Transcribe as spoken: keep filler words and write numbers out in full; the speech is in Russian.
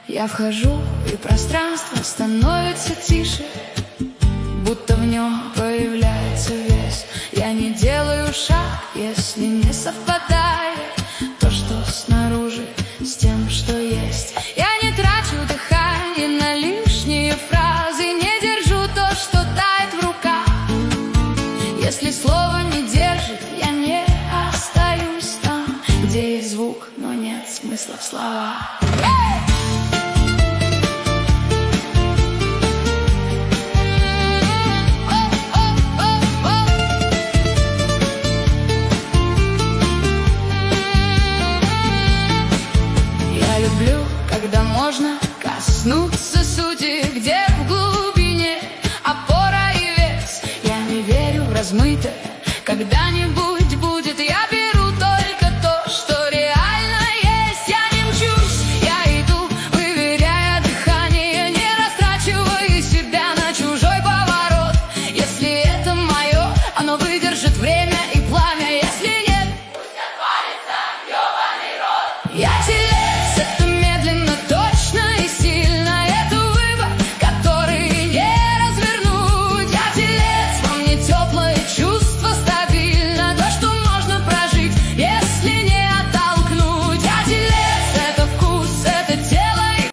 Я вхожу, и пространство становится тише, будто в нем появляется вес. Я не делаю шаг, если не совпадает то, что снаружи, с тем, что есть. Я не трачу дыхание на лишние фразы, не держу то, что тает в руках. Если слово не держит, я не остаюсь там, где есть звук, но нет смысла в словах. Люблю, когда можно коснуться сути, где в глубине опора и вес. Я не верю в размытое когда-нибудь.